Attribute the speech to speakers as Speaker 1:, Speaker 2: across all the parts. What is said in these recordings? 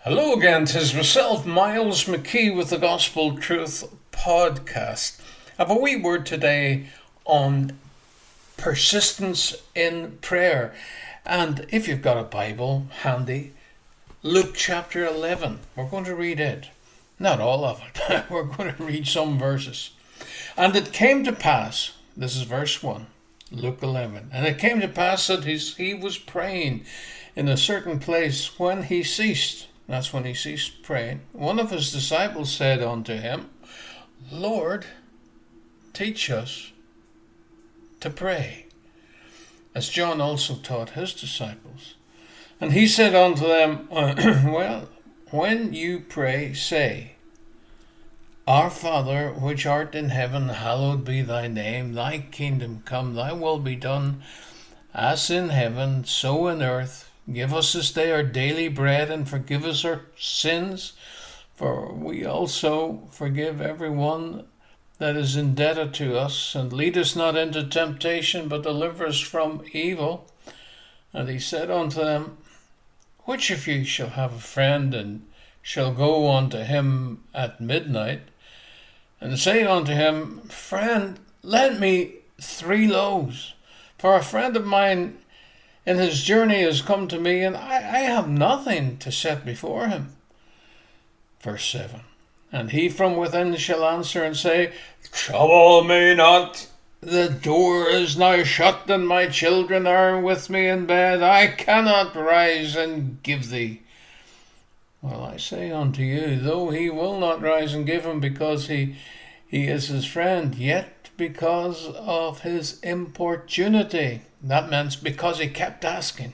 Speaker 1: Hello again, 'tis myself, Miles McKee, with the Gospel Truth Podcast. I have a wee word today on persistence in prayer. And if you've got a Bible handy, Luke chapter 11, we're going to read it. Not all of it, but we're going to read some verses. And it came to pass, this is verse 1, Luke 11, and it came to pass that he was praying in a certain place when he ceased. That's when he ceased praying. One of his disciples said unto him, Lord, teach us to pray, as John also taught his disciples. And he said unto them, well, when you pray, say, Our Father, which art in heaven, hallowed be thy name. Thy kingdom come, thy will be done, as in heaven, so in earth. Give us this day our daily bread, and forgive us our sins, for we also forgive everyone that is indebted to us. And lead us not into temptation, but deliver us from evil. And he said unto them, Which of you shall have a friend, and shall go unto him at midnight, and say unto him, Friend, lend me 3 loaves, for a friend of mine in his journey has come to me, and I have nothing to set before him. Verse 7. And he from within shall answer and say, Trouble me not, the door is now shut, and my children are with me in bed. I cannot rise and give thee. Well, I say unto you, though he will not rise and give him because he is his friend, yet because of his importunity, that means because he kept asking,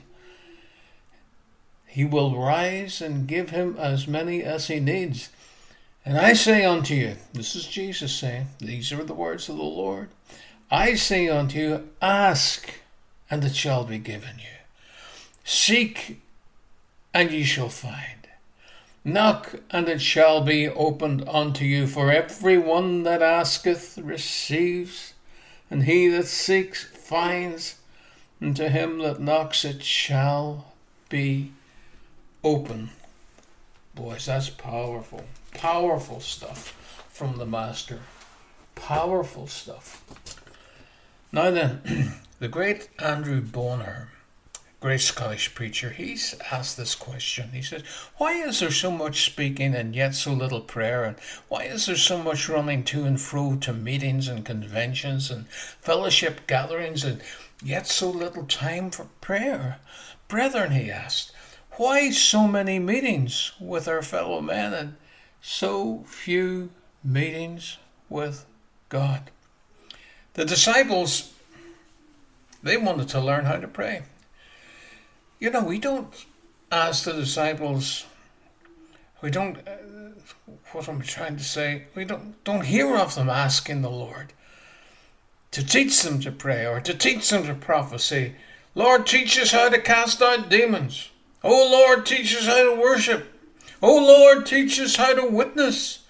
Speaker 1: he will rise and give him as many as he needs. And I say unto you, this is Jesus saying, these are the words of the Lord, I say unto you, ask, and it shall be given you. Seek, and ye shall find. Knock, and it shall be opened unto you. For every one that asketh receives, and he that seeks finds, and to him that knocks it shall be open. Boys, that's powerful. Powerful stuff from the Master. Powerful stuff. Now then, the great Andrew Bonar, great Scottish preacher, he's asked this question. He says, why is there so much speaking and yet so little prayer? And why is there so much running to and fro to meetings and conventions and fellowship gatherings and yet so little time for prayer? Brethren, he asked, why so many meetings with our fellow men and so few meetings with God? The disciples, they wanted to learn how to pray. You know, we don't ask the disciples, we don't, what I'm trying to say, we don't hear of them asking the Lord to teach them to pray or to teach them to prophesy. Lord, teach us how to cast out demons. Oh Lord, teach us how to worship. Oh Lord, teach us how to witness.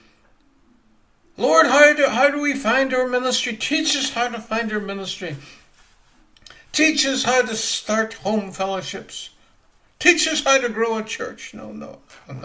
Speaker 1: Lord, how do we find our ministry? Teach us how to find our ministry. Teach us how to start home fellowships. Teach us how to grow a church. No.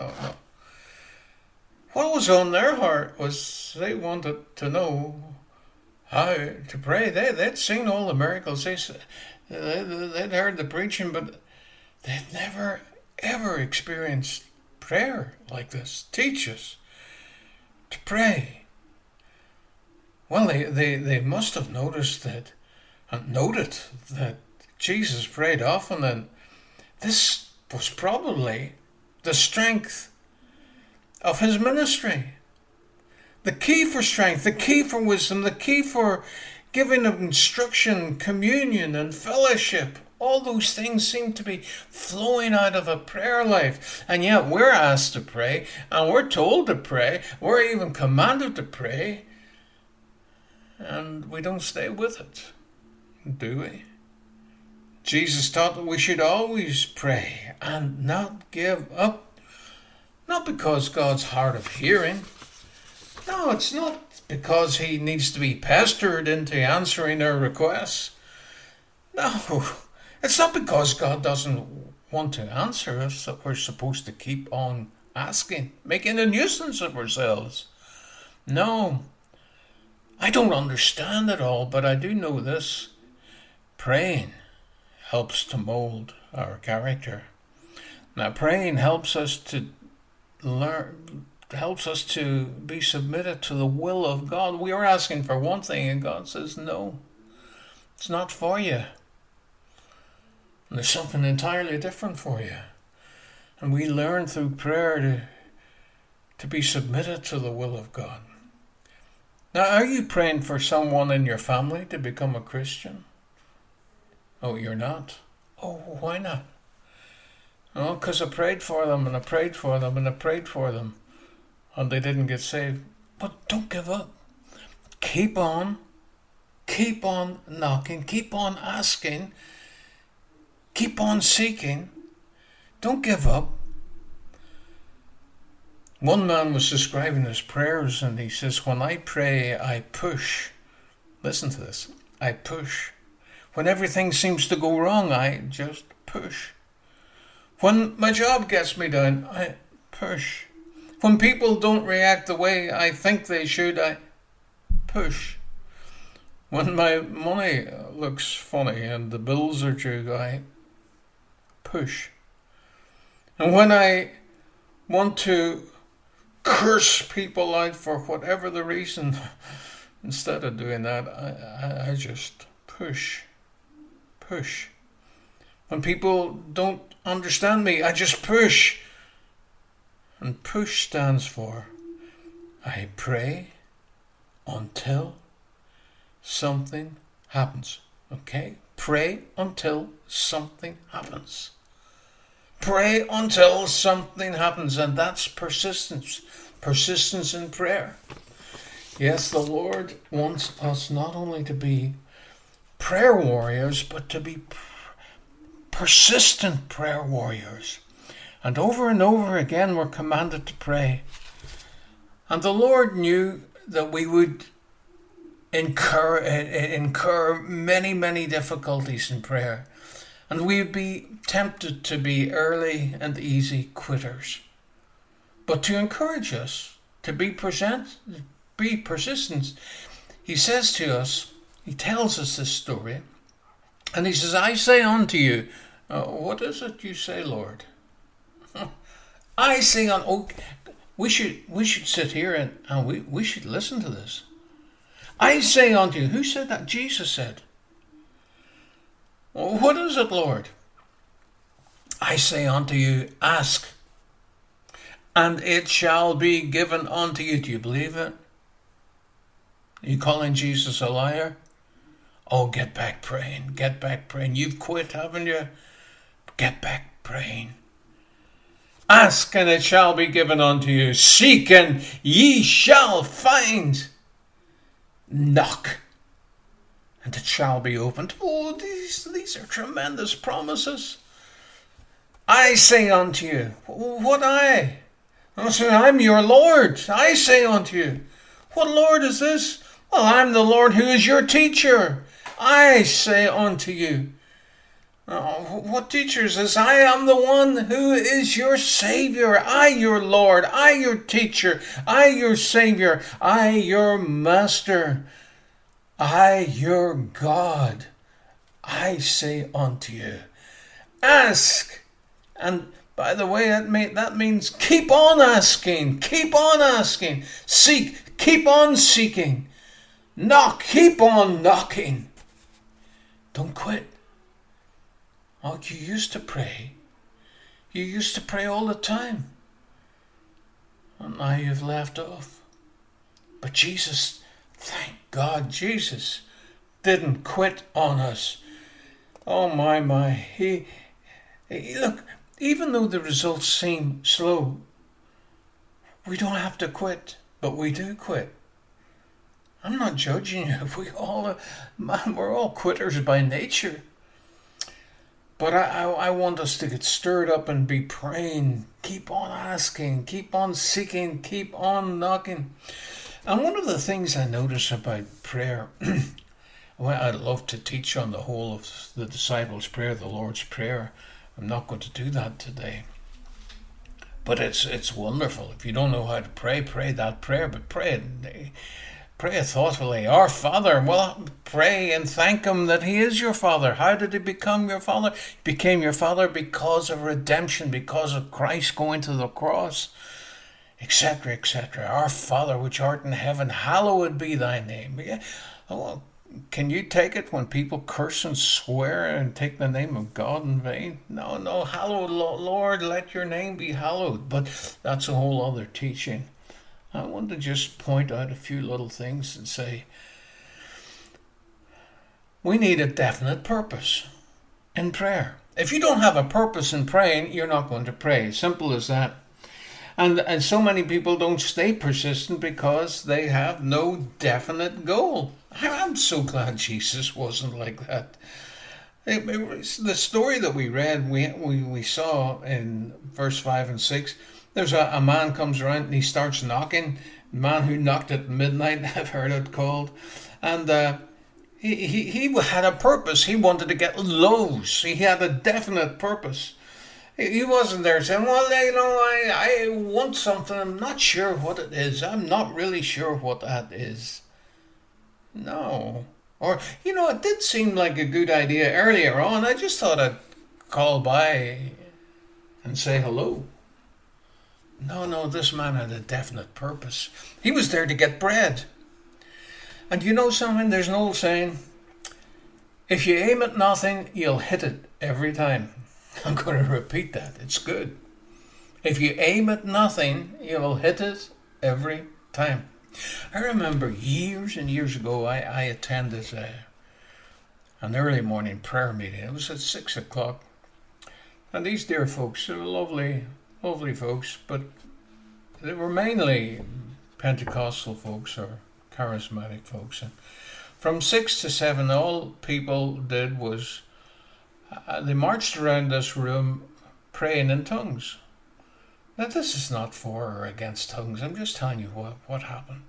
Speaker 1: What was on their heart was they wanted to know how to pray. They'd seen all the miracles. They'd heard the preaching, but they'd never, ever experienced prayer like this. Teach us to pray. Well, they must have noticed that and noted that Jesus prayed often, and this was probably the strength of his ministry. The key for strength, the key for wisdom, the key for giving of instruction, communion and fellowship. All those things seem to be flowing out of a prayer life. And yet we're asked to pray, and we're told to pray, we're even commanded to pray, and we don't stay with it. Do we? Jesus taught that we should always pray and not give up. Not because God's hard of hearing. No, it's not because he needs to be pestered into answering our requests. No, it's not because God doesn't want to answer us that we're supposed to keep on asking, making a nuisance of ourselves. No, I don't understand it all, but I do know this. Praying helps to mold our character. Now, praying helps us to be submitted to the will of God. We are asking for one thing, and God says, no, it's not for you. And there's something entirely different for you. And we learn through prayer to be submitted to the will of God. Now, are you praying for someone in your family to become a Christian? Oh, you're not? Oh, why not? Oh, because I prayed for them, and I prayed for them, and I prayed for them, and they didn't get saved. But don't give up. Keep on knocking, keep on asking, keep on seeking. Don't give up. One man was describing his prayers, and he says, when I pray, I push. Listen to this. I push. When everything seems to go wrong, I just push. When my job gets me down, I push. When people don't react the way I think they should, I push. When my money looks funny and the bills are due, I push. And when I want to curse people out for whatever the reason, instead of doing that, I just push. Push. When people don't understand me, I just push. And push stands for I pray until something happens. Okay? Pray until something happens. Pray until something happens, and that's persistence. Persistence in prayer. Yes, the Lord wants us not only to be prayer warriors, but to be persistent prayer warriors. And over again we're commanded to pray. And the Lord knew that we would incur many difficulties in prayer. And we would be tempted to be early and easy quitters. But to encourage us to be persistent, he says to us, he tells us this story, and he says, I say unto you, what is it you say, Lord? I say we should sit here and we should listen to this. I say unto you, who said that? Jesus said. What is it, Lord? I say unto you, ask, and it shall be given unto you. Do you believe it? Are you calling Jesus a liar? Oh, get back praying. Get back praying. You've quit, haven't you? Get back praying. Ask, and it shall be given unto you. Seek, and ye shall find. Knock, and it shall be opened. Oh, these are tremendous promises. I say unto you, what I? I'm your Lord. I say unto you, what Lord is this? Well, I'm the Lord who is your teacher. I say unto you. What teacher is this? I am the one who is your Savior. I your Lord. I your teacher. I your Savior. I your Master. I your God. I say unto you, ask. And by the way, that means keep on asking. Keep on asking. Seek. Keep on seeking. Knock. Keep on knocking. Don't quit. Oh, you used to pray. You used to pray all the time. And now you've left off. But Jesus, thank God, Jesus didn't quit on us. Oh my. He look, even though the results seem slow, we don't have to quit, but we do quit. I'm not judging you. We're all quitters by nature. But I want us to get stirred up and be praying. Keep on asking. Keep on seeking. Keep on knocking. And one of the things I notice about prayer, well, I'd love to teach on the whole of the disciples' prayer, the Lord's Prayer. I'm not going to do that today. But it's wonderful. If you don't know how to pray, pray that prayer, but pray it thoughtfully. Our Father, well, pray and thank Him that He is your Father. How did He become your Father? He became your Father because of redemption, because of Christ going to the cross, etc., etc. Our Father which art in heaven, hallowed be thy name. Yeah. Oh, can you take it when people curse and swear and take the name of God in vain? No, hallowed, Lord, let your name be hallowed. But that's a whole other teaching. I want to just point out a few little things and say, we need a definite purpose in prayer. If you don't have a purpose in praying, you're not going to pray. Simple as that. And so many people don't stay persistent because they have no definite goal. I'm so glad Jesus wasn't like that. The story that we read, we saw in verse 5 and 6, there's a man comes around and he starts knocking. The man who knocked at midnight, I've heard it called. And he had a purpose. He wanted to get loaves. He had a definite purpose. He wasn't there saying, well, I want something. I'm not sure what it is. I'm not really sure what that is. No. Or, it did seem like a good idea earlier on. I just thought I'd call by and say hello. No, this man had a definite purpose. He was there to get bread. And you know something? There's an old saying, if you aim at nothing, you'll hit it every time. I'm going to repeat that. It's good. If you aim at nothing, you'll hit it every time. I remember years and years ago, I attended an early morning prayer meeting. It was at 6 o'clock. And these dear folks, they were lovely folks, but they were mainly Pentecostal folks or charismatic folks. And from 6 to 7, all people did was they marched around this room praying in tongues. Now, this is not for or against tongues. I'm just telling you what happened.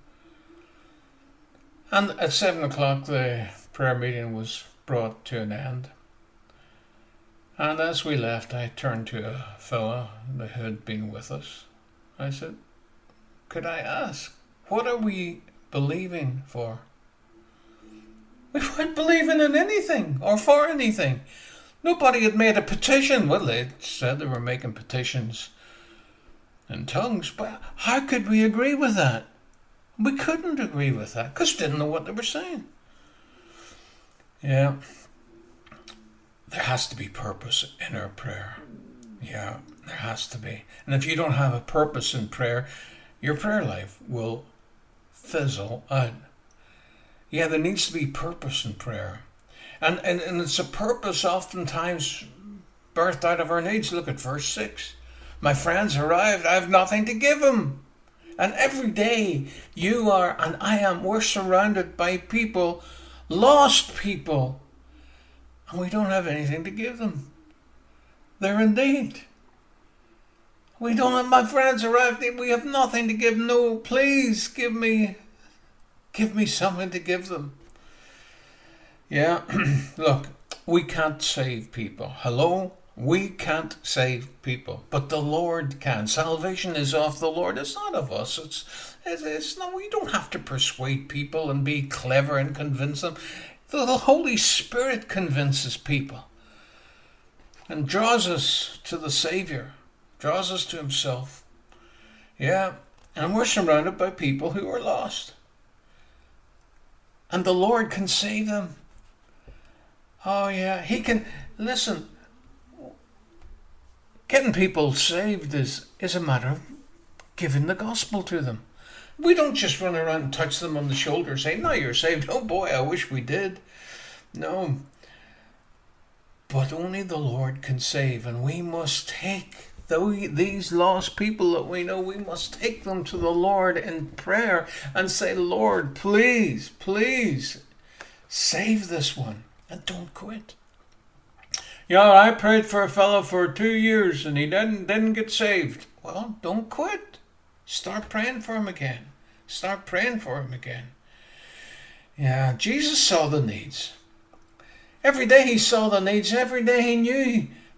Speaker 1: And at 7 o'clock, the prayer meeting was brought to an end. And as we left, I turned to a fellow that had been with us. I said, could I ask, what are we believing for? We weren't believing in anything or for anything. Nobody had made a petition. Well, they said they were making petitions in tongues, but how could we agree with that? We couldn't agree with that because we didn't know what they were saying. Yeah, there has to be purpose in our prayer. Yeah, there has to be. And if you don't have a purpose in prayer, your prayer life will fizzle out. Yeah, there needs to be purpose in prayer. And it's a purpose oftentimes birthed out of our needs. Look at verse 6. My friends arrived. I have nothing to give them. And every day you are and I am, we're surrounded by people, lost people. And we don't have anything to give them. They're in need. We don't have, my friends arrived. We have nothing to give. No, please give me something to give them. Yeah, look, we can't save people. Hello? We can't save people, but the Lord can. Salvation is of the Lord. It's not of us. It's not. We don't have to persuade people and be clever and convince them. The Holy Spirit convinces people and draws us to the Savior, draws us to Himself. Yeah, and we're surrounded by people who are lost. And the Lord can save them. Oh yeah, He can. Listen, getting people saved is a matter of giving the gospel to them. We don't just run around and touch them on the shoulder and say, now you're saved. Oh boy, I wish we did. No. But only the Lord can save, and we must take these lost people that we know, we must take them to the Lord in prayer and say, Lord, please, please save this one. And don't quit. Yeah, I prayed for a fellow for 2 years and he didn't get saved. Well, don't quit. Start praying for him again. Start praying for him again. Yeah, Jesus saw the needs. Every day He saw the needs. Every day He knew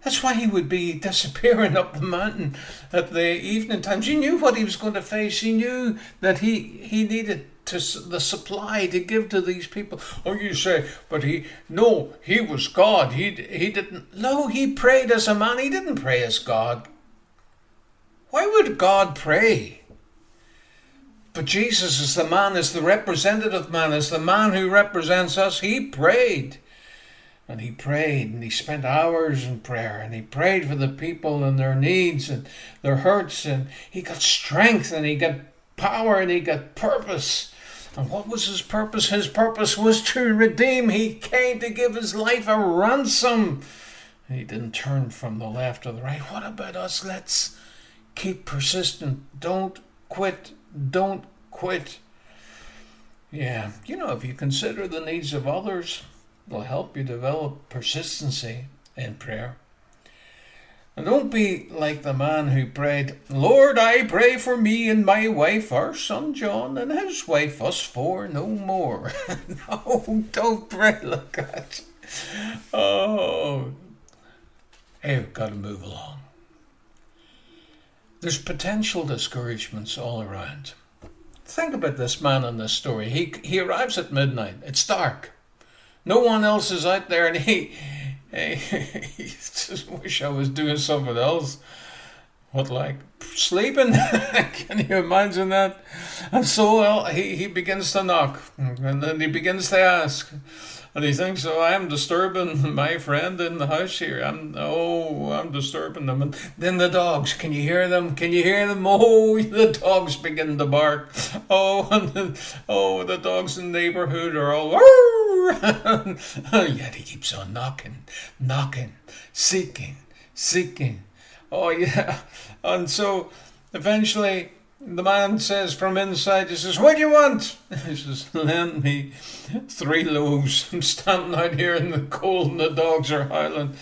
Speaker 1: That's why he would be disappearing up the mountain at the evening times. He knew what he was going to face. He knew that he needed the supply to give to these people. Oh, you say, but he was God. He didn't. No, he prayed as a man. He didn't pray as God. Why would God pray? But Jesus is the man, is the representative man, is the man who represents us. He prayed. And he prayed, and he spent hours in prayer, and he prayed for the people and their needs and their hurts, and he got strength, and he got power, and he got purpose. And what was his purpose? His purpose was to redeem. He came to give his life a ransom. And he didn't turn from the left or the right. What about us? Let's keep persistent. Don't quit. Don't quit. Yeah, if you consider the needs of others, it'll help you develop persistency in prayer. And don't be like the man who prayed, Lord, I pray for me and my wife, our son John, and his wife, us four, no more. No, don't pray like that. Oh, hey, we've got to move along. There's potential discouragements all around. Think about this man in this story. He arrives at midnight. It's dark. No one else is out there, and he just wish I was doing something else. What, like sleeping? Can you imagine that? And so he begins to knock, and then he begins to ask. And he thinks, oh, I'm disturbing my friend in the house here. I'm disturbing them. And then the dogs, can you hear them? Can you hear them? Oh, the dogs begin to bark. Oh, the dogs in the neighborhood are all, yet he keeps on knocking, seeking. Oh, yeah. And so eventually the man says from inside, he says, what do you want? He says, lend me 3 loaves. I'm standing out here in the cold and the dogs are howling.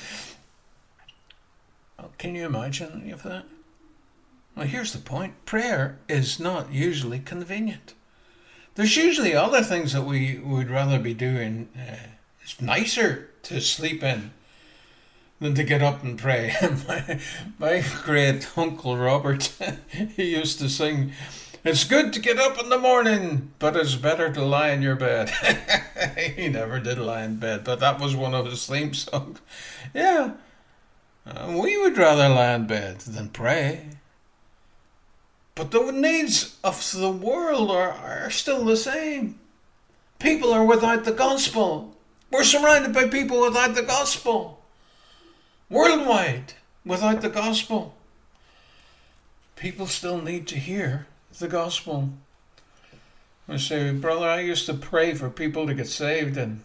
Speaker 1: Oh, can you imagine any of that? Well, here's the point. Prayer is not usually convenient. There's usually other things that we would rather be doing. It's nicer to sleep in than to get up and pray. My great uncle Robert, he used to sing, it's good to get up in the morning, but it's better to lie in your bed. He never did lie in bed, but that was one of his theme songs. Yeah, we would rather lie in bed than pray. But the needs of the world are still the same. People are without the gospel. We're surrounded by people without the gospel. Worldwide, without the gospel. People still need to hear the gospel. I say, brother, I used to pray for people to get saved, and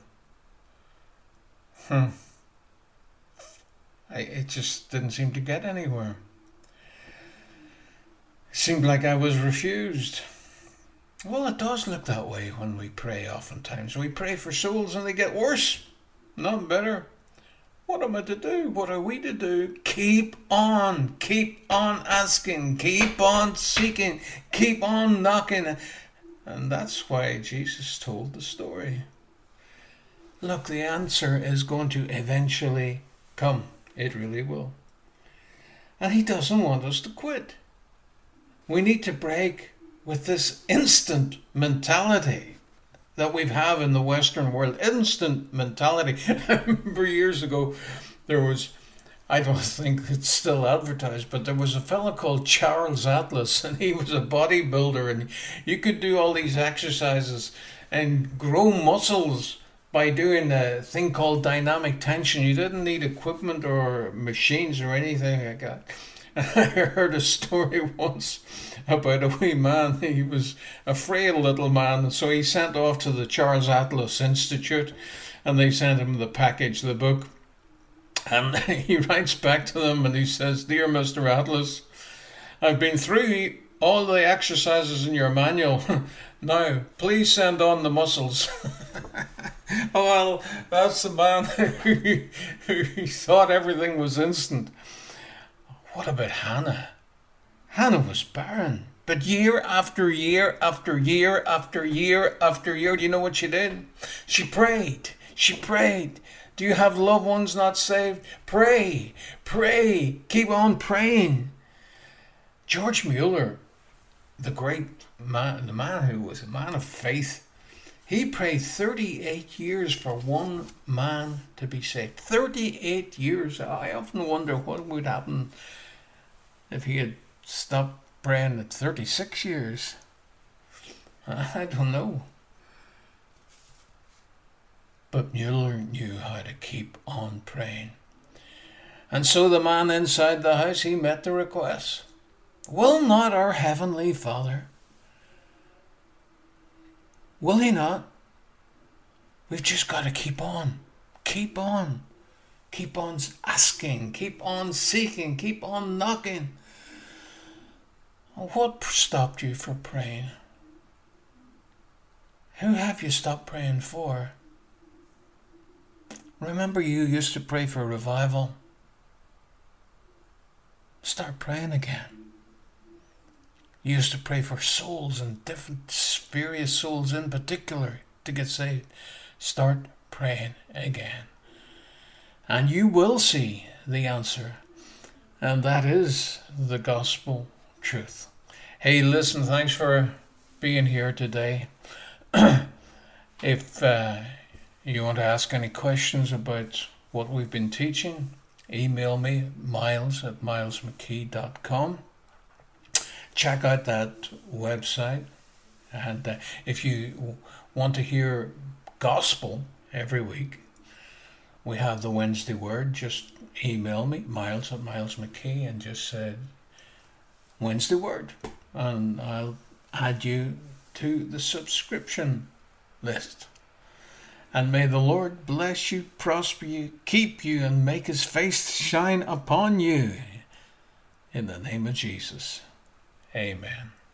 Speaker 1: it just didn't seem to get anywhere. It seemed like I was refused. Well, it does look that way when we pray oftentimes. We pray for souls and they get worse, not better. What am I to do? What are we to do? Keep on asking, keep on seeking, keep on knocking. And that's why Jesus told the story. Look, the answer is going to eventually come. It really will. And he doesn't want us to quit. We need to break with this instant mentality that we have in the Western world. Instant mentality. I remember years ago, I don't think it's still advertised, but there was a fellow called Charles Atlas, and he was a bodybuilder, and you could do all these exercises and grow muscles by doing a thing called dynamic tension. You didn't need equipment or machines or anything like that. I heard a story once about a wee man. He was a frail little man, and so he sent off to the Charles Atlas Institute, and they sent him the package, the book. And he writes back to them and he says, Dear Mr. Atlas, I've been through all the exercises in your manual. Now, please send on the muscles. Well, that's the man who thought everything was instant. What about Hannah? Hannah was barren, but year after year after year after year after year, do you know what she did? She prayed Do you have loved ones not saved? Pray, pray, keep on praying. George Mueller, the great man, the man who was a man of faith, he prayed 38 years for one man to be saved. 38 years. I often wonder what would happen if he had stopped praying at 36 years. I don't know. But Mueller knew how to keep on praying. And so the man inside the house, he met the request. Will not our Heavenly Father? Will He not? We've just got to keep on. Keep on. Keep on asking. Keep on seeking. Keep on knocking. What stopped you from praying? Who have you stopped praying for? Remember, you used to pray for revival. Start praying again. You used to pray for souls, and different various souls in particular, to get saved. Start praying again. And you will see the answer. And that is the gospel truth. Hey, listen, thanks for being here today. If you want to ask any questions about what we've been teaching, email me, miles@milesmckee.com. Check out that website. And if you want to hear gospel every week, we have the Wednesday Word. Just email me, miles@milesmckee, and just say Wednesday Word. And I'll add you to the subscription list. And may the Lord bless you, prosper you, keep you, and make His face shine upon you. In the name of Jesus. Amen.